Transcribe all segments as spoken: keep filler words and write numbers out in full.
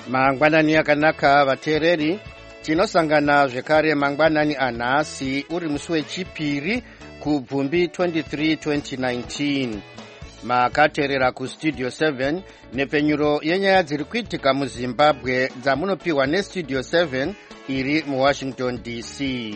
Mangwanani akanaka vateereri, tinosangana zvekare mangwanani anhasi uri musi wechipiri kubvumbi twenty-three twenty nineteen. Makateerera kustudio seven nepenyuro yenyaya dziri kuitika muZimbabwe dzamunopiwa nestudio seven iri muWashington D C.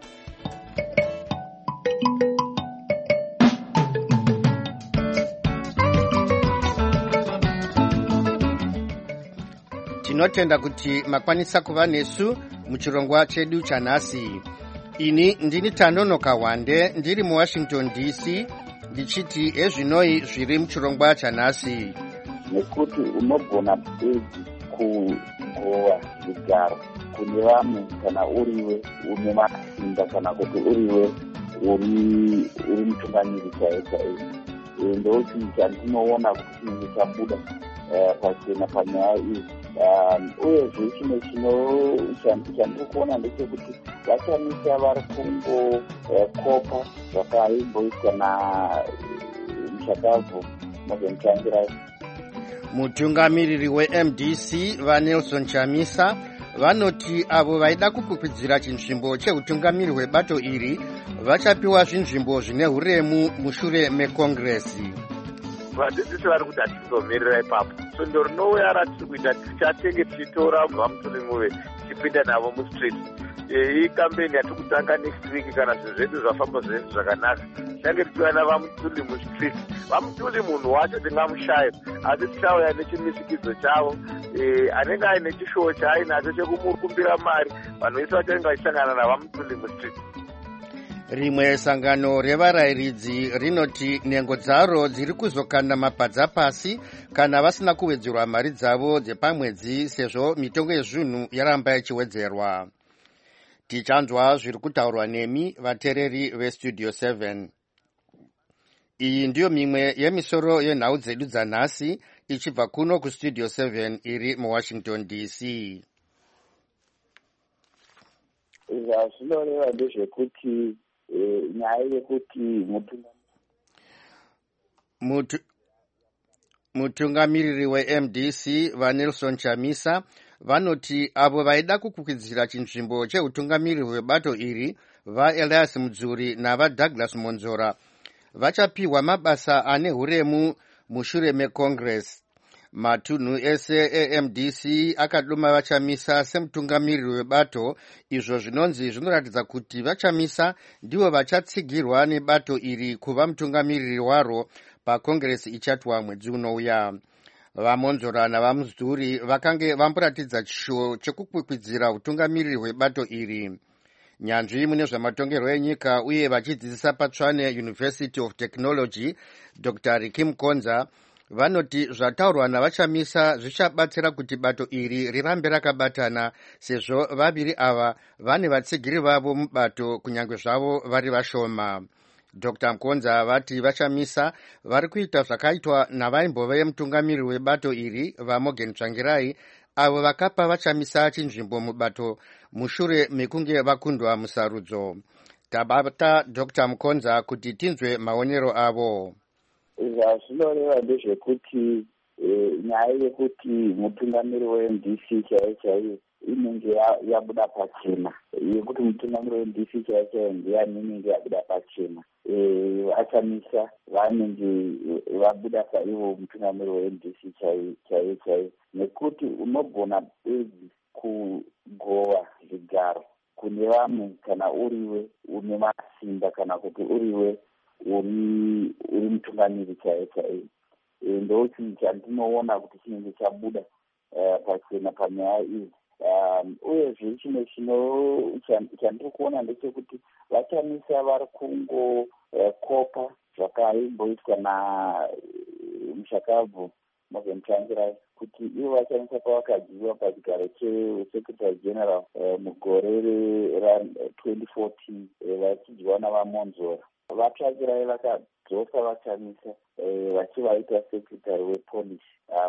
Tinotenda kuti makwanisa kuva nesu muchirongwa chedu chanhasi. Ini ndini Tanonoka Wande ndiri muWashington D C ndichiti ezvinoi zviri muchirongwa chanhasi. Nekuti unogona bedzi kugowa zvigaro kune vamwe kana uriwe une masimba kana kuti uriwe uri uri mutungamiri chaiye chaiye. Ndokuti chandinoona kuti chinenge chabuda pachena panyaya iyi. Uyezve chimwe chandiri kuona ndechekuti vachamisa vari kungokopa zvakaimboitwa naMushakabvu Mutsvangirai. Mutungamiriri weM D C vaNelson Chamisa vanoti avo vaida kukwikwidzira chinzvimbo cheutungamiri hwebato iri vachapiwa zvinzvimbo zvine huremu mushure mekongresi. Vadzidzisi vari kuti hatizomirira ipapo, so ndo rinouya ratiri kuita tichatenge tichitora vaMuturimuve tichipinda navo mustreet. Iyi kambeni yatiri kutanga next week kana zvinhu zvedu zvafamba zvedu zvakanaka tange tichiuya navaMutuli mustreet. vaMutuli munhu wacho tingamushaye, asi tichauya nechimisikidzo chavo anenge aine chishowo chaainacho chekumukumbira mari. Vanhu vese vachange vachisangana navaMutuli mustreet. Rimwe sangano revarayiridzi rinoti nhengo dzaro dziri kuzokanda mapadza pasi kana vasina kuwedzerwa mari dzavo dzepamwedzi sezvo mitengo yezvinhu yaramba ichiwedzerwa. Tichanzwa zviri kutaurwa nemi vateereri vestudio seven. Iyi ndiyo mimwe yemisoro yenhau dzedu dzanhasi ichibva kuno kustudio seven iri muWashington D C. Zvinoreva ndezvekuti nyaya yekuti mutungamiriri weM D C vaNelson Chamisa vanoti avo vaida kukwikwidzira chinzvimbo cheutungamiriri hwebato iri vaElias Mudzuri navaDouglas Monzora vachapiwa mabasa ane huremu mushure mekongresi. Matunhu ese eM D C akaduma vachamisa semutungamiriri webato, izvo zvinonzi zvinoratidza kuti vachamisa ndivo vachatsigirwa nebato iri kuva mutungamiriri waro pakongresi ichatwa mwedzi unouya. VaMonzora navaMudzuri vakange vamboratidza chishuwo chekukwikwidzira utungamiriri hwebato iri. Nyanzvi mune zvamatongerwo enyika uye vachidzidzisa paTshwane University of Technology Doctor Ricky Mkonza vanoti zvataurwa navachamisa zvichabatsira kuti bato iri rirambe rakabatana sezvo vaviri ava vane vatsigiri vavo mubato kunyange zvavo vari vashoma. Doctor Mkonza vati vachamisa vari kuita zvakaitwa navaimbove mutungamiriri webato iri vaMorgan Tsvangirai avo vakapa vachamisa chinzvimbo mubato mushure mekunge vakundwa musarudzo. Tabata Doctor Mkonza kuti tinzwe maonero avo. Zvinoreva ndezvekuti nyaya yekuti mutungamiri weM D C chaiye chaiye inenge yabuda pachena, yekuti mutungamiri weM D C chaiye chaiye ndiyani inenge yabuda pachena. Vachamisa vanenge vabuda saivo mutungamiri weM D C chaiye chaiye, nekuti unogona bedzi kugowa zvigaro kune vamwe kana uriwe une masimba kana kuti uriwe uri uri mutungamiri chaiye chaiye. Ndokuti chandinoona kuti chinenge chabuda pachena panyaya iyi. Uyezve chimwe chandiri kuona ndechekuti vachamisa vari kungokopa zvakaimboitwa naMushakabvu Mutsvangirai kuti ivo vachamisa pavakadziwa pachigaro cheSecretary General mugore ratwenty fourteen vachidyiwa navaMonzora. VaTsvangirai vakadzosa vachamisa vachivaita secretary wepolice,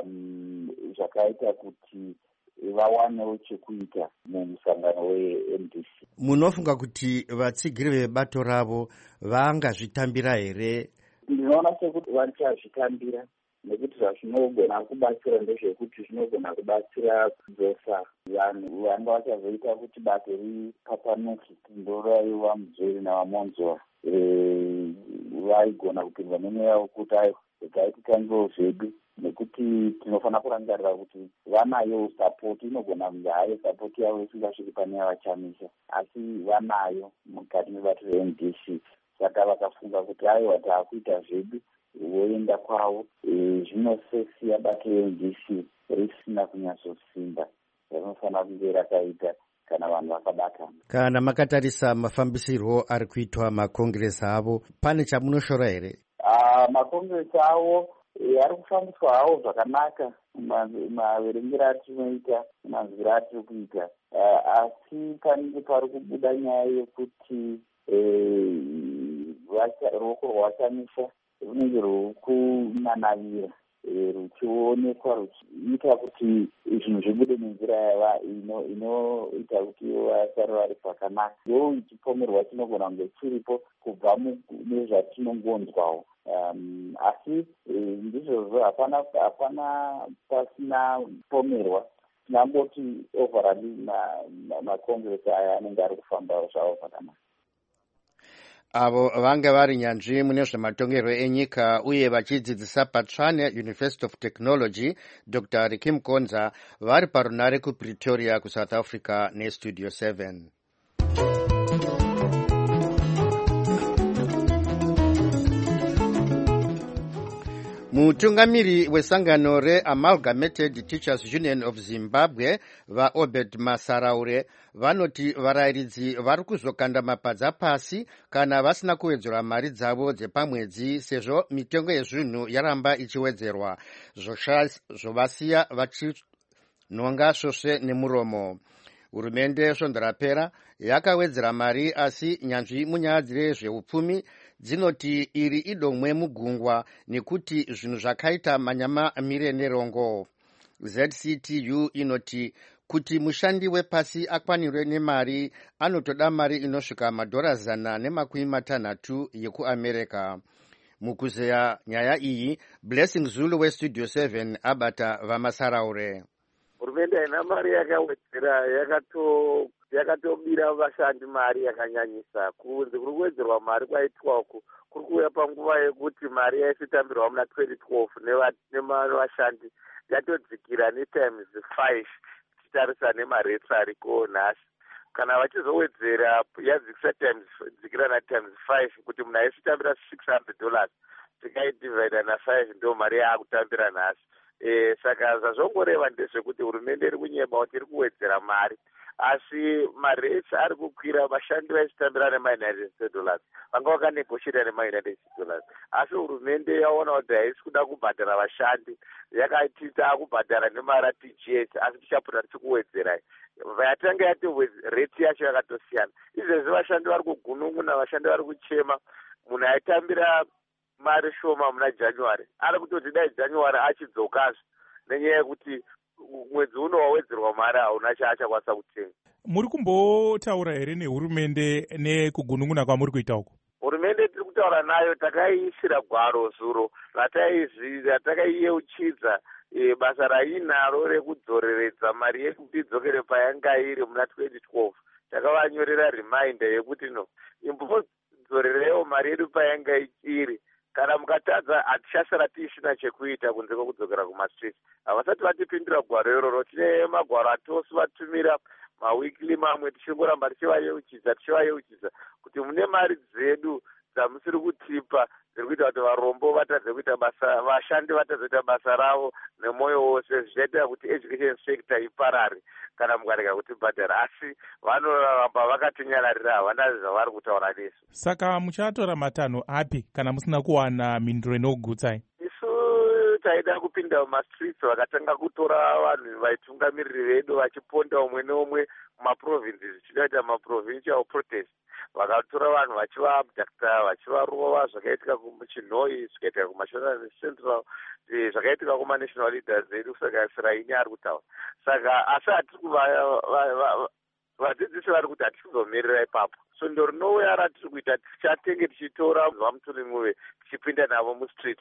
zvakaita kuti vawanewo chekuita mumusangano weM D C. Munofunga kuti vatsigiri vebato ravo vangazvitambira here? Ndinoona sekuti vachazvitambira nekuti zvazvinogona kubatsira ndezvekuti zvinogona kubatsira kudzosa vanhu vanga vachazoita kuti bato ripapanuke ndoraiwa Muzveri navaMonzora vaigona kupindwa nemweya wekuti ayo gaititangiwo zvedu, nekuti tinofanira kurangarira kuti vanayo sapoti. Inogona kunge hayo sapoti yavo isingasviki pane yavachamisa, asi vanayo mukati mebato re-N D C. Saka vakafunga kuti aiwa taakuita zvedu voenda kwavo, zvinosesiya bato re-N D C risina kunyatsosimba rinofanira kunge rakaita kana vanhu vakabatana. Kana makatarisa mafambisirwo ari kuitwa makongiresi avo, pane chamunoshora here? Uh, makongiresi avo e, ari kufambiswa hawo zvakanaka maverengero atinoita, manzwiro atiri kuita, uh, asi panenge pari kubuda nyaya yekuti ruoko rwavachamisa runenge rwuri kunanavira ruchionekwa ruchiita kuti zvinhu zvibude nenzira yava inoita kuti vasare vari pakanaka. Ndo chipomerwa chinogona kunge chiripo kubva nezvatinongonzwawo, um, asi ndizvozvo hapana hapana pasina pomerwa. Tinamboti overall makongiresi aya anenge ari kufamba zvavo zvakanaka. Avo vanga vari nyanzvi mune zvematongerwo enyika uye vachidzidzisa paTshwane University of Technology, Doctor Rikim Konza, vari parunare kuPretoria kuSouth Africa neStudio seven. Mutungamiri wesangano re-Amalgamated Teachers Union of Zimbabwe vaObed Masaraure vanoti varairidzi vari kuzokanda mapadza pasi kana vasina kuwedzera mari dzavo dzepamwedzi, sezvo mitengo yezvinhu yaramba ichiwedzerwa, zvovasiya vachinonga svosve nemuromo. Hurumende svondo rapera yakawedzera mari, asi nyanzvi munyaya dzezveupfumi dzinoti iri idomwe mugungwa nekuti zvinhu zvakaita manyama mire nerongo. Z C T U inoti kuti mushandi wepasi akwanirwe nemari anotoda mari inosvika madhora zana nemakumi matanhatu yekuAmerika. Mukuzeya nyaya iyi, Blessing Zulu weStudio seven abata vamasaraure. Hurumende haina mari yakawedzera, yakato yakatobira vashandi mari yakanyanyisa. Kunze kuri kuwedzerwa mari kwaitwa uku kuri kuuya panguva yekuti mari yaisitambirwa muna twenty twelve nevashandi yatodzikira netimes five tichitarisa nemaretsi ariko nhasi. Kana vachizowedzera yadzikisa times dzikira natimes five kuti munhu aisitambira six hundred dollars tikaidivhaida na5 ndo mari yaakutambira nhasi. E, saka zvazvongoreva ndezvekuti hurumende iri kunyema kuti iri kuwedzera mari, asi maretsi ari kukwira. Vashandi vaisitambira nema-United States dollars vanga vakanegoshita nema-United States dollars, asi hurumende yaona kuti haisi kuda kubhadhara vashandi, yakati taakubhadhara nemari ati jet, asi tichapota tichikuwedzerai. Yatanga yati reti yacho yakatosiyana. Izvezvi vashandi vari kugunun'una, vashandi vari kuchema. Munhu aitambira mari shoma muna January ari kutoti dai January achidzokazve nenyaya yekuti mwedzi uno wawedzerwa mari hauna chaachakwanisa kutenga. Muri kumbotaura here nehurumende nekugunun'una kwamuri kuita uko? Hurumende tiri kutaura nayo, takaiisira gwaro zuro ratakaiyeuchidza e, basa rainaro rekudzoreredza mari yedu kuti idzokere payanga iri muna twenty twelve. Takavanyorera reminder yekuti no imbodzorerewo mari yedu payanga iri. Kana mukatadza hatichasara tiisina chekuita kunze kwekudzokera kumastreet. Havasati vatipindura gwaro iroro. Tine magwaro atosi vatumira mawikili mamwe tichingoramba tichivayeuchidza tichivayeuchidza kuti mune mari dzedu dzamusiri kutipa dziri kuita kuti varombo vatadze kuita basa, vashandi vatadze kuita basa ravo nemwoyo wose, zvichaita kuti education sector iparare kana mukarega kutibhadhara. Asi vanoramba vakatinyararira, havana zvavari kutaura nesu. Saka muchatora matanho api kana musina kuwana mhinduro inokugutsai? Isu taida kupinda mumastreets, vakatanga kutora vanhu vaitungamiriri vedu vachiponda umwe neumwe mumaprovinces zvichida maprovincial protest. Vakatora vanhu vachivaabducta, vachivarova, zvakaitika kuchinhoi, zvakaitika kumashonal central, zvakaitika kumanational leaders edu. Saka siraini ari kutaura. Saka asi hatiri kuva vadzidzisi vari kuti hatisi kuzomirira ipapo. So ndo rinouya ratiri kuita, tichatenge tichitora vamuturimove tichipinda navo mustreet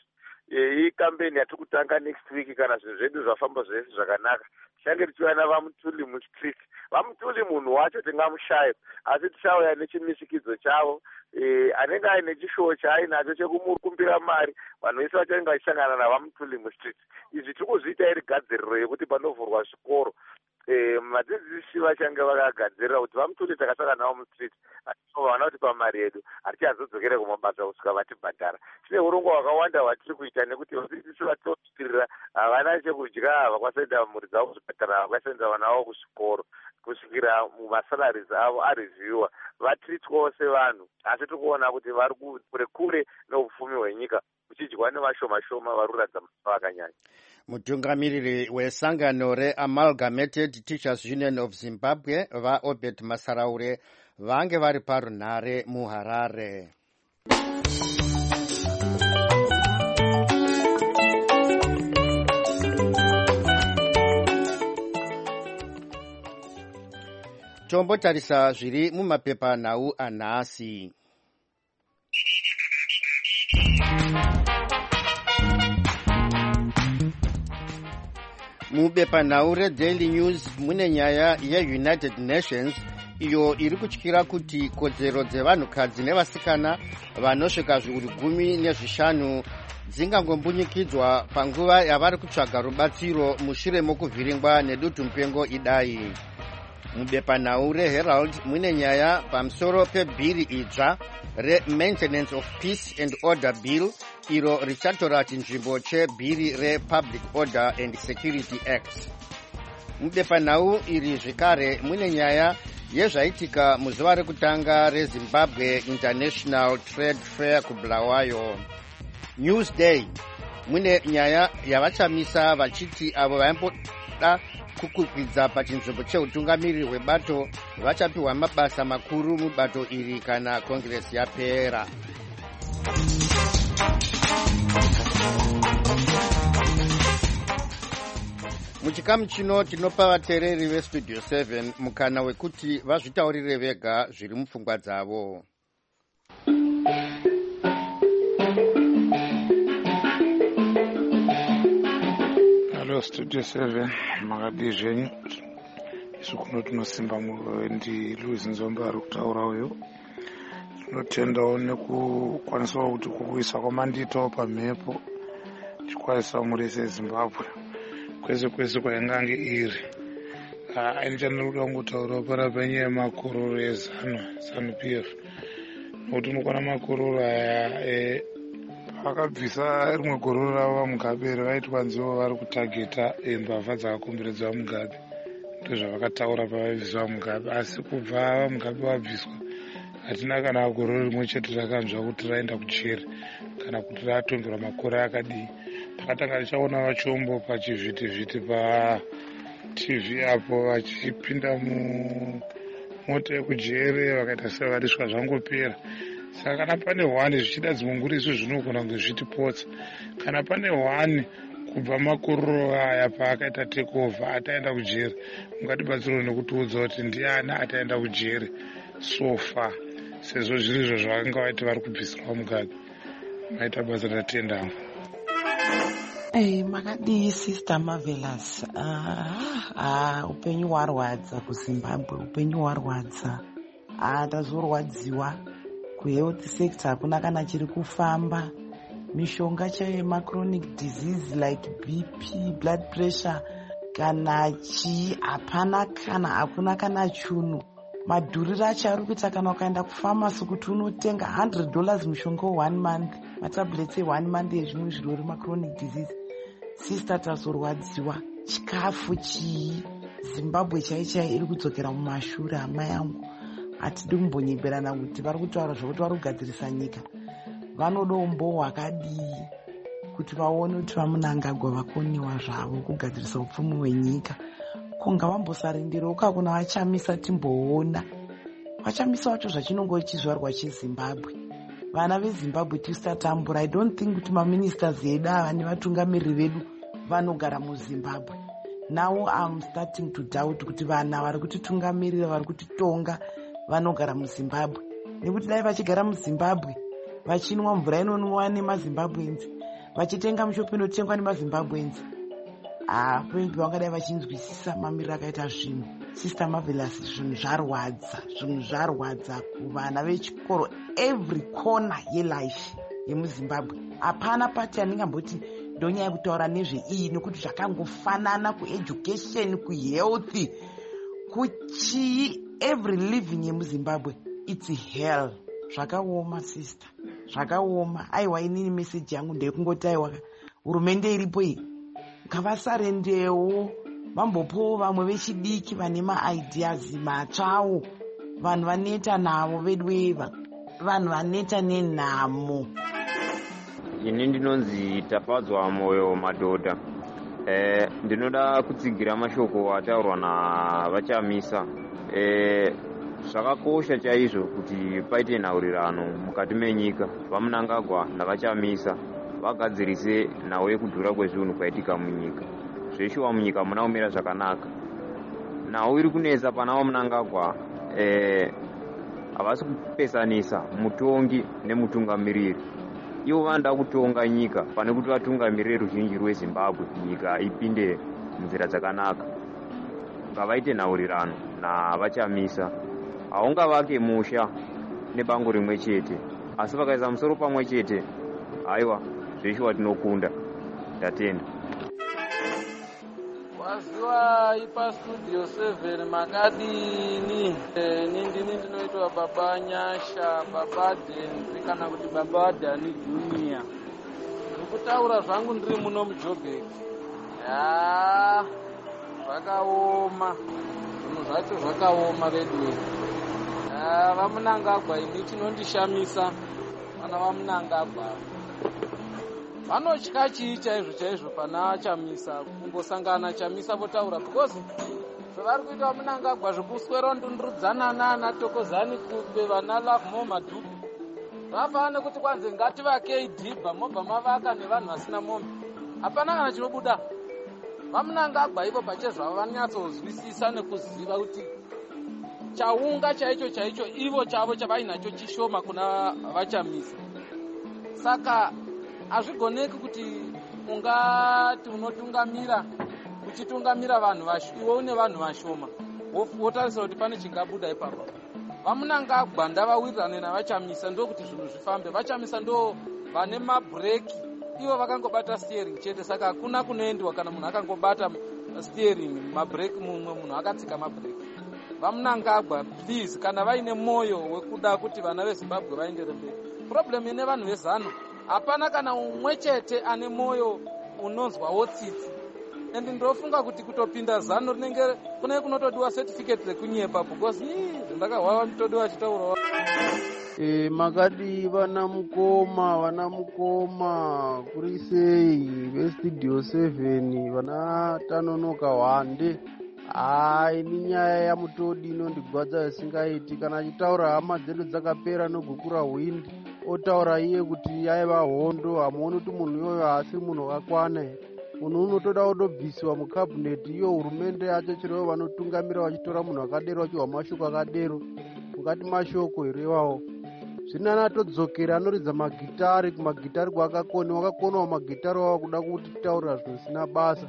hii kambeni yatiri kutanga next week kana zvinhu zvedu zvafamba zvese zvakanaka tichange tichiwana vamutuli mustreet. Vamutuli munhu wacho tingamushaye asi tichauya nechimisikidzo chavo e, anenge aine chishowo chaainacho chekumukumbira mari vanhu vese vachange vachisangana navamutuli mustreet. Izvi tiri kuzviita iri gadziriro yekuti panovhurwa zvikoro e, madzidzisi vachange vakagadzirira kuti vamutuli takasangana navo mustreet atizovaona kuti pamari yedu hatichazodzokere kumabasa kusvika vatibhadhara. Tine urongwa hwakawanda hwatiri kuita nekuti vadzidzisi vatosvikirira havana chekudya, havakwasaenda mhuri dzavo kuzvipatara, havakwasaenda vana vavo kuzvikoro kusvikira masalaries avo arevhiwa vatritwawo sevanhu. Asi tiri kuona kuti vari kure kure neupfumi hwenyika uchidyiwa nevashoma shoma vari kuratidza mafa akanyanya. Mutungamiriri wesangano reAmalgamated Teachers Union of Zimbabwe vaObert Masaraure vange vari parunhare muHarare. Tombotarisa zviri mumapepanhau anhasi. Mubepanhau reDaily News mune nyaya yeUnited Nations iyo iri kutyira kuti kodzero dzevanhukadzi nevasikana vanosvika zviuru gumi nezvishanu dzingangombunyikidzwa panguva yavari kutsvaga rubatsiro mushure mokuvhiringwa nedutu mupengo idai. Mubepanhau reHerald mune nyaya pamusoro pebhiri idzva reMaintenance of Peace and Order Bill iro richatora chinzvimbo chebhiri rePublic Order and Security Act. Mubepanhau iri zvekare mune nyaya yezvaitika muzuva rekutanga reZimbabwe International Trade Fair kuBulawayo. Newsday mune nyaya yavachamisa vachiti avo vaimboda kukwikwidzwa pachinzvimbo cheutungamiriri hwebato vachapiwa mabasa makuru mubato iri kana kongresi yapera. Muchikamu chino tinopa vateereri veStudio seven mukana wekuti vazvitaurire vega zviri mupfungwa dzavo. Hello Studio seven, makadi zvenyu. Isu kuno tinosimba ndi Louis Nzomba ari kutaura uyo. Tinotendawo nekukwanisa kuti kukuisa kwamandito pamhepo chikwaisa murese Zimbabwe kwese kwese kwaingange iri. Aini chandinoda kungotaura parapa nyaya yemakororo ezano ZANU-P F nokuti unokwana makororo aya vakabvisa rimwe gororo ravo vaMugabe vaiti vanzivo vari kutageta mbavha dzakakomberedza vaMugabe. Ndozvavakataura pavaibvisa vaMugabe, asi kubva vaMugabe vabviswa hatina kana gororo rimwe chete rakanzwa kuti raenda kujere kana kuti ratongerwa makore akadii. Takatanga tichaona vachombo pachivhitivhiti paT V apo vachipinda mumota yekujere vakaita sevari swa zvangopera. Saka kana pane hwani zvichida dzimunguriso zvinogona kunge zvitipotsa. Kana pane hwani kubva makororo aya paakaita takeover ataenda kujere, ungatibatsirawo nekutiudza kuti ndiani ataenda kujere sofa, sezvo zviri izvo zvavanga vaiti vari kubvisirwa Mugabe. Maita basa ratendawo. Hey, makadii Sister Marvelous. Ah, ah, upenyu warwadza kuZimbabwe, upenyu warwadza. Ah, tazorwadziwa. Kuhealth sector hakuna kana chiri kufamba. Mishonga chayema chronic disease like B P, blood pressure kana chi hapana kana hakuna kana chunu. Madhuriro acho ari kuita kana ukaenda kufamasi kuti unotenga one hundred dollars mushonga one month, matablets one month ezvimwe zvirwere machronic disease. Sister tazorwadziwa. Chikafu chii Zimbabwe chaichai iri kudzokera mumashure hama yangu. Hatidi kumbonyeberana kuti vari kutaura zvokuti vari kugadzirisa nyika. Vanoda umbo hwakadii kuti vaone kuti vamunangagwa vakoniwa zvavo kugadzirisa upfumi hwenyika. Kunga vambosarindira ukakuna vachamisa timboona. Vachamisa wacho zvachinongo chizvarwa cheZimbabwe. Vana veZimbabwe tisatambura. I don't think kuti maministers edu ava nevatungamiriri vedu vanogara muZimbabwe. Now I'm starting to doubt kuti vana vari kutitungamirira vari kutitonga vanogara muZimbabwe. Nekuti dai vachigara muZimbabwe vachinwa mvura inonwiwa nemaZimbabweans, vachitenga mushopu inotengwa nemazimbabwenzi. Maybe vangadai vachinzwisisa mamiriro akaita zvinhu. Sister Marvelous, zvinhu zvarwadza, zvinhu zvarwadza kuvana vechikoro every corner yelife yemuzimbabwe. Hapana pati andingamboti ndonyaya kutaura nezveiyi nekuti zvakangofanana kueducation, kuhealth, kuchii, every living yemuzimbabwe it's hell. Zvakaoma sister, zvakaoma. Aiwa, inini meseji yangu ndeyekungoti aiwa hurumende iripo iyi ngavasarendewo vambopowo vamwe vechidiki vane maideas matsvawo, vanhu vaneta navo vedweva, vanhu vaneta nenhamo. Ini ndinonzi Tafadzwa Moyo Madhodha. Eh, ndinoda kutsigira mashoko ataurwa navachamisa. Eh, zvakakosha chaizvo kuti paite nhaurirano mukati menyika. Vamunangagwa navachamisa vagadzirise nhau yekudhura kwezvinhu kwaitika munyika. Zveshuwa munyika muna kumira zvakanaka. Nhau iri kunetsa pana Vamunangagwa eh havasi kupesanisa mutongi nemutungamiriri. Ivo vanoda kutonga nyika pane kuti vatungamirire ruzhinji rweZimbabwe, nyika ipinde munzira dzakanaka. Ngavaite nhaurirano navachamisa. Haungavake musha nebango rimwe chete, asi vakaisa musoro pamwe chete, haiwa zveshuwa tinokunda. Ndatenda. Waziwa ipa studio seven makadini. E, nindini ndinoitwa Baba Nyasha, Baba Denzi kana kuti Baba Dani Junior. Ndikutaura zvangu ndiri muno muJoburg. Ya, zvakaoma. Zvinhu zvacho zvakaoma redwe. Ya, Vamunangagwa ini chinondishamisa. Vana Vamunangagwa vanotya chii chaizvo chaizvo pana Chamisa, kungosangana Chamisa votaura, because zvavari kuita Vamunangagwa zvekuswera ndundurudzana nana Tokozani Kube, vana Love More Madhuku. Vafana nekuti kwanze ngativakei dhibha mobva mavaka nevanhu vasina mombe. Hapana kana chinobuda. Vamunangagwa ivo pachezvo vanyatsozwisisa nekuziva kuti chaunga chaicho chaicho ivo chavo chavainacho chishoma kuna Vachamisa. Saka hazvigoneki kuti ungati unotungamira uchitungamira vanhu iwe une vanhu vashoma wotarisa kuti pane chingabuda ipapo. Vamunangagwa ndavawirirane navachamisa ndokuti zvinhu zvifambe. Vachamisa ndo vane mabhureki, ivo vakangobata steering chete, saka hakuna kunoendwa kana munhu akangobata steering mabhureki mumwe munhu akatsika mabhureki. Vamunangagwa please, kana vaine moyo wekuda kuti vana veZimbabwe vaendere mberi. Problem ine vanhu vezano, hapana kana umwe chete ane moyo unonzwawo tsitsi. Endi ndofunga kuti kutopinda zano rinenge kune kunotodiwa certificate rekunyepa, because zvindakahwawa nditodiwa achitaurawo. E, makadi vana mukoma, vana mukoma kuri sei vestudio seven, vana Tanonoka Wande. Hai, ni nyaya yamutodi inondigwadza isingaiti. Kana achitaura hama dzedu dzakapera nogukura windi, otaura iye kuti yaiva hondo. Hamuoni kuti munhu iyoyo haasi munhu wakakwana here. Munhu unotoda kutobvisiwa mukabineti. Iyo hurumende yacho chero vanotungamira vachitora munhu akadero vachihwa mashoko akadero. Mukati mashoko here iwawo. Zvino anatodzokera anoridza magitari, kumagitari kwakakoni, wakakonawo magitari wavo kuda kuti taurira zvinhu zvisina basa.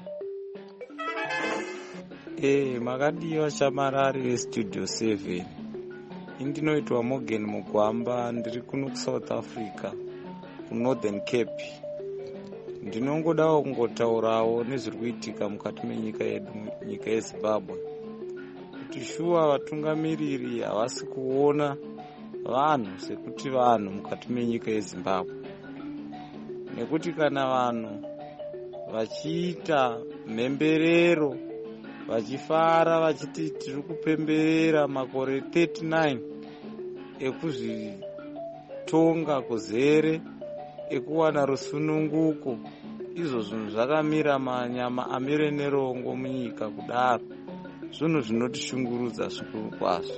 Eh, makadiwa Shamarari vestudio seven. Indinoitwa Morgan Mugwamba, ndiri kuno kuSouth Africa, kuNorthern Cape. Ndinongodawo kungotaurawo nezviri kuitika mukati menyika yedu, nyika yeZimbabwe. Kuti shuwa vatungamiriri havasi kuona vanhu sekuti vanhu mukati menyika yeZimbabwe. Nekuti kana vanhu vachiita mhemberero, vachifara vachiti tiri kupemberera makore thirty-nine ekuzvitonga kuzere, ekuwana rusununguko, izvo zvinhu zvakamira manyama amire nerongo munyika kudaro. Zvinhu zvinotishungurudza zvikuru kwazvo.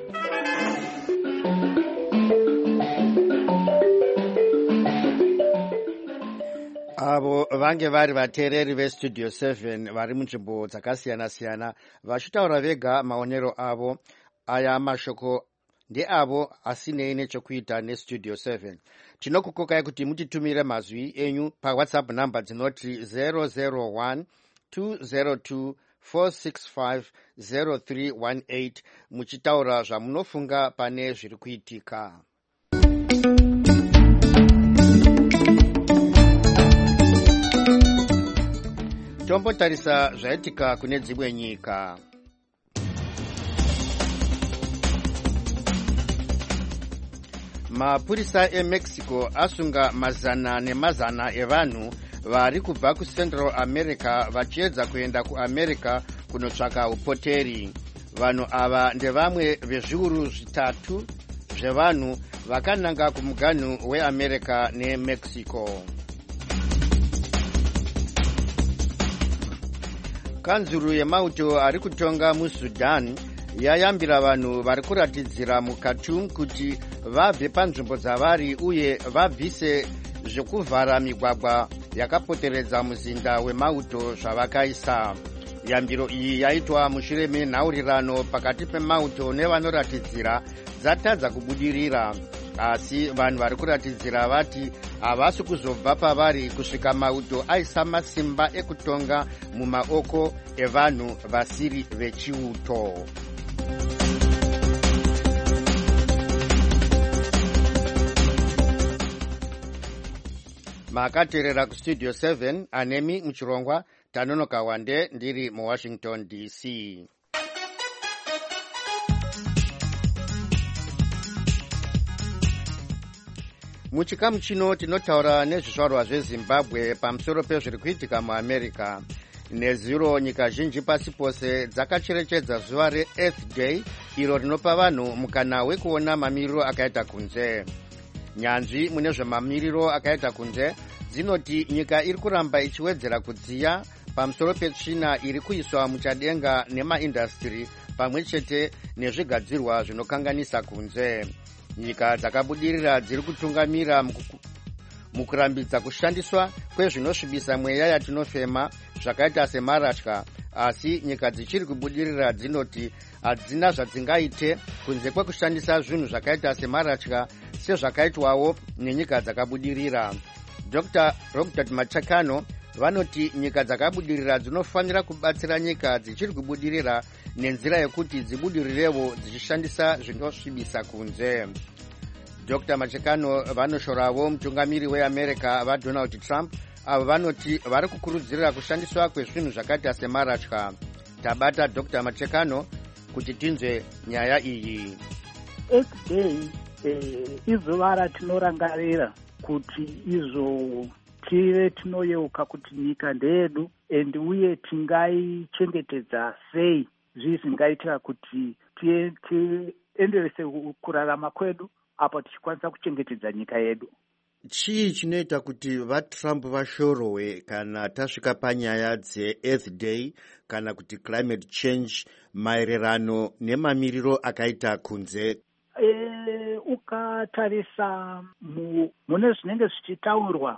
Avo vange vari vateereri vestudio seven vari munzvimbo dzakasiyana siyana vachitaura vega maonero avo. Aya mashoko ndeavo asinei nechekuita nestudio seven. Tinokukokai kuti mutitumire mazwi enyu pawhatsapp namba dzinoti zero zero one two zero two four six five zero three one eight muchitaura zvamunofunga pane zviri kuitika. Tombotarisa zvaitika kune dzimwe nyika. Mapurisa eMexico asunga mazana nemazana evanhu vari kubva kuCentral America vachiedza kuenda kuAmerica kunotsvaka upoteri. Vanhu ava ndevamwe vezviuru zvitatu zvevanhu vakananga kumuganhu weAmerica neMexico. Kanzuru yemauto ari kutonga muSudan yayambira vanhu vari kuratidzira muKhartoum kuti vabve panzvimbo dzavari uye vabvise zvekuvhara migwagwa yakapoteredza muzinda wemauto zvavakaisa. Yambiro iyi yaitwa mushure menhaurirano pakati pemauto nevanoratidzira dzatadza kubudirira, asi vanhu vari kuratidzira vati havasi kuzobva pavari kusvika mauto aisa masimba ekutonga mumaoko evanhu vasiri vechiuto. Makateerera kustudio seven, anemi muchirongwa Tanonoka Wande ndiri muWashington D C. Muchikamu chino tinotaura nezvizvarwa zveZimbabwe pamusoro pezviri kuitika muAmerica. Nezuro nyika zhinji pasi pose dzakacherechedza zuva reEarth Day, iro rinopa vanhu mukana wekuona mamiriro akaita kunze. Nyanzvi mune zvemamiriro akaita kunze dzinoti nyika iri kuramba ichiwedzera kudziya pamusoro petsvina iri kuiswa muchadenga nemaindastri pamwe chete nezvigadzirwa zvinokanganisa kunze. Nyika dzakabudirira dziri kutungamira mukurambidza kushandiswa kwezvinosvibisa mweya yatinofema zvakaita semaratya, asi nyika dzichiri kubudirira dzinoti hadzina zvadzingaite kunze kwekushandisa zvinhu zvakaita semaratya sezvakaitwawo nenyika dzakabudirira. Doctor Robert Machakano vanoti nyika dzakabudirira dzinofanira kubatsira nyika dzichiri kubudirira nenzira yekuti dzibudirirewo dzichishandisa zvinosvibisa kunze. Doctor Machakano vanoshorawo mutungamiri weAmerica vaDonald Trump avo vanoti vari kukurudzirira kushandiswa kwezvinhu zvakaita semaratya. Tabata Doctor Machakano kuti tinzwe nyaya iyi. Earth Day eh, izuva ratinorangarira kuti izo tive tinoyeuka kuti nyika ndeyedu and uye tingaichengetedza sei zvizingaitira kuti tienderese kurarama kwedu apo tichikwanisa kuchengetedza nyika yedu. Chii chinoita kuti vaTrump vashorowe kana tasvika panyaya dzeEarth Day kana kuti climate change maererano nemamiriro akaita kunze? E, ukatarisa mune zvinenge zvichitaurwa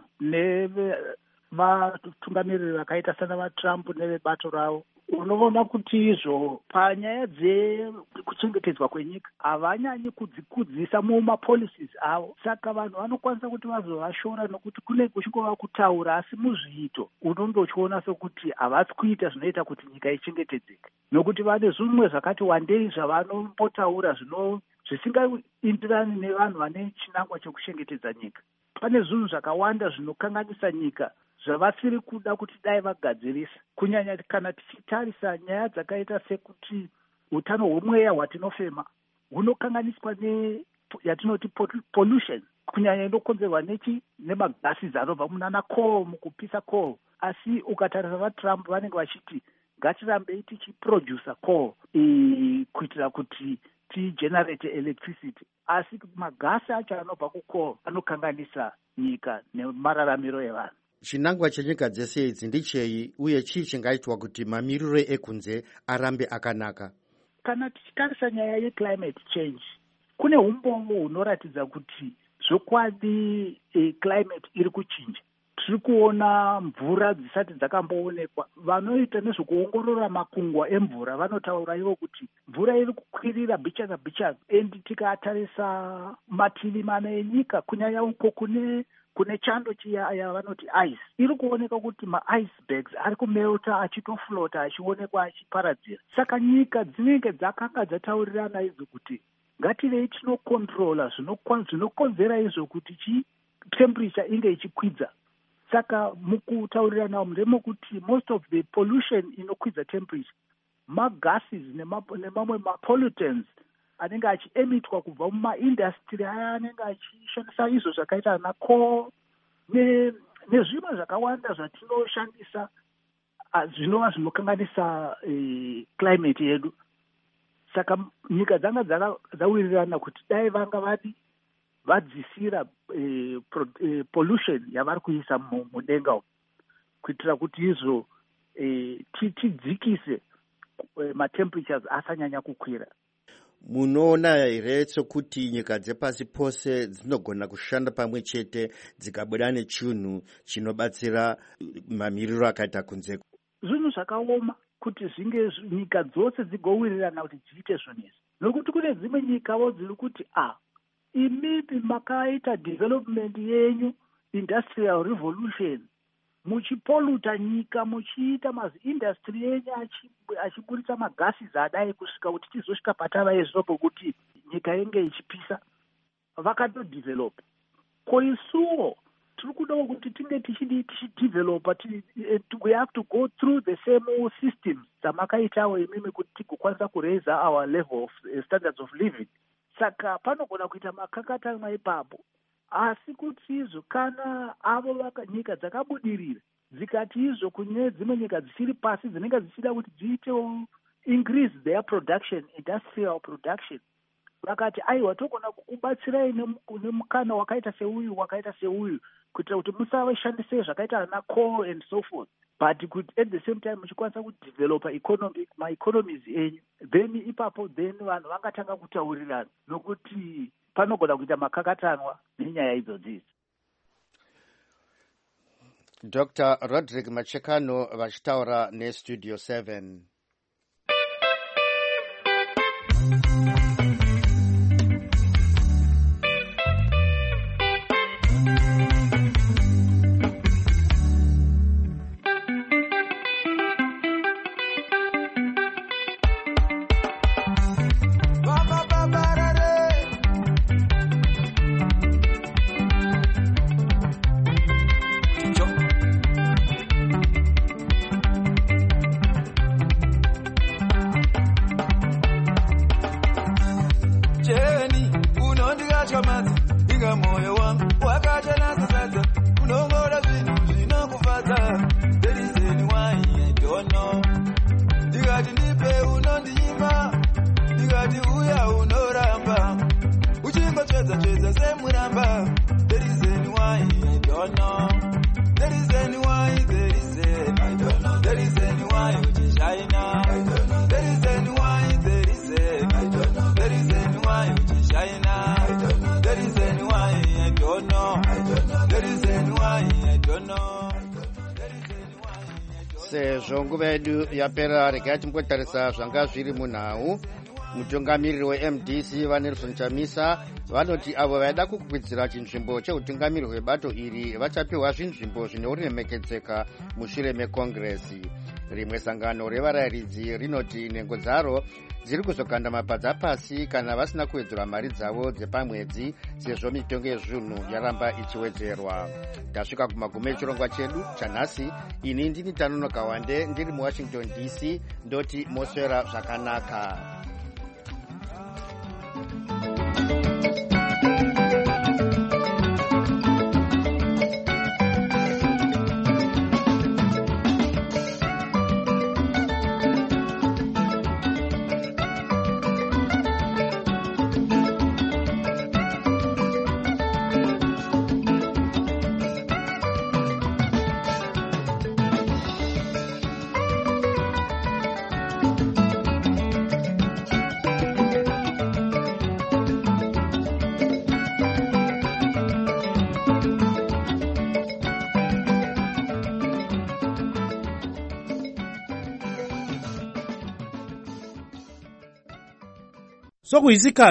nevatungamiriri vakaita sana vaTrump nevebato ravo, unoona kuti izvo panyaya dzekuchengetedzwa kwenyika havanyanyi kudzikudzisa mumapolicies avo. Saka vanhu vanokwanisa kuti vazovashora nokuti kune kuchingova kutaura, asi muzviito unondochiona sekuti havasi kuita zvinoita kuti nyika ichengetedzeke, nokuti vane zvimwe zvakati wandei zvavanombotaura zvino zvisingaindirani nevanhu vane chinangwa chekuchengetedza nyika. Pane zvinhu zvakawanda zvinokanganisa nyika zvavasiri kuda kuti dai vagadzirisa, kunyanya kana tichitarisa nyaya dzakaita sekuti utano hwemweya hwatinofema hunokanganiswa neyatinoti pollution, kunyanya inokonzerwa nechi nemagases anobva munana coal, mukupisa coal. Asi ukatarisa vaTrump vanenge vachiti ngatirambei tichiproducer coal kuitira kuti tigenerate electricity, asi magasi acho anobva kucoal anokanganisa nyika nemararamiro evanhu. Chinangwa chenyika dzese idzi ndichei, uye chii chingaitwa kuti mamiriro ekunze arambe akanaka? Kana tichitarisa nyaya yeclimate change, kune umbombo hunoratidza kuti zvokwadi e, climate iri kuchinja. tiri kuona mvura dzisati dzakamboonekwa. Vanoita nezvekuongorora makungwa emvura vanotaura ivo kuti mvura iri kukwirira bichaga bichaga, endi tikatarisa mativi mana enyika kunyanya uko kune kune chando chiya yavanoti ice, iri kuoneka kuti ma-icebergs ari kumelta achitoflota achionekwa achiparadzira. Saka nyika dzinenge dzakanga dzataurirana izvo kuti ngativei tinokontrola zvinokonzera izvo kuti chi temperature inge ichikwidza. Saka mukutaurirana ndemekuti most of the pollution inokwidza temperature magases nemamwe mapollutants anenge achiemitwa kubva mumaindastry aya anenge achishandisa izvo zvakaita ana coal nezvimwe zvakawanda zvatinoshandisa zvinova zvinokanganisa climate yedu. Saka nyika dzanga dzawirirana kuti dai vanga vadi vadzisira pollution yavari kuisa mudenga kuitira kuti izvo tidzikise matemperatures asanyanya kukwira. Munoona here sokuti nyika dzepasi pose dzinogona kushanda pamwe chete dzikabuda nechinhu chinobatsira mamiriro akaita kunze? Zvinhu zvakaoma kuti zvinge nyika dzose dzigowirirana kuti dziite zvinhu izvi, nokuti kune dzimwe nyikawo dziri kuti ah imipi makaita development yenyu industrial revolution muchipoluta nyika muchiita maziindastry yenyu achiburitsa magasi adai kusvika kuti tizosvika patava izvo pokuti nyika inge ichipisa. Vakatodevelop koisuwo tiri kudawo kuti tinge tichidi tichidevelopa. We have to go through the same systems dzamakaitawo imimi kuti tigokwanisa kuraise our level of uh, standards of living. Saka panogona kuita makakatanwa ipapo, asi kuti izvo kana avo vaka nyika dzakabudirira dzikati izvo kune dzimwe nyika dzisiri pasi dzinenge dzichida kuti dziitewo increase their production, industrial production, vakati aiwa togona kukubatsirai nemukana wakaita seuyu wakaita seuyu kuitira kuti musavashandise zvakaita ana coal and so forth, but kuti at the same time muchikwanisa kudevelopa economic maeconomies enyu, then ipapo then vanhu vangatanga kutaurirana nokuti panogona kuita makakatanwa nenyaya idzodzidzi. Doctor Roderick Machekano vachitaura neStudio seven. Sezvo nguva yedu yapera, regai timbotarisa zvanga zviri munhau. Mutungamiriri we-M D C vaNelson Chamisa vanoti avo vaida kukwidzira chinzvimbo cheutungamiriri hwebato iri vachapiwa zvinzvimbo zvinoremekedzeka mushure mekongresi. Rimwe sangano revarayiridzi rinoti nhengo dzaro dziri kuzokanda mapadza pasi kana vasina kuwedzera mari dzavo dzepamwedzi sezvo mitengo yezvinhu yaramba ichiwedzerwa. Tasvika kumagumo echirongwa chedu chanhasi. Ini ndini Tanonoka Wande ndiri muWashington D C, ndoti moswera zvakanaka. so kuhisika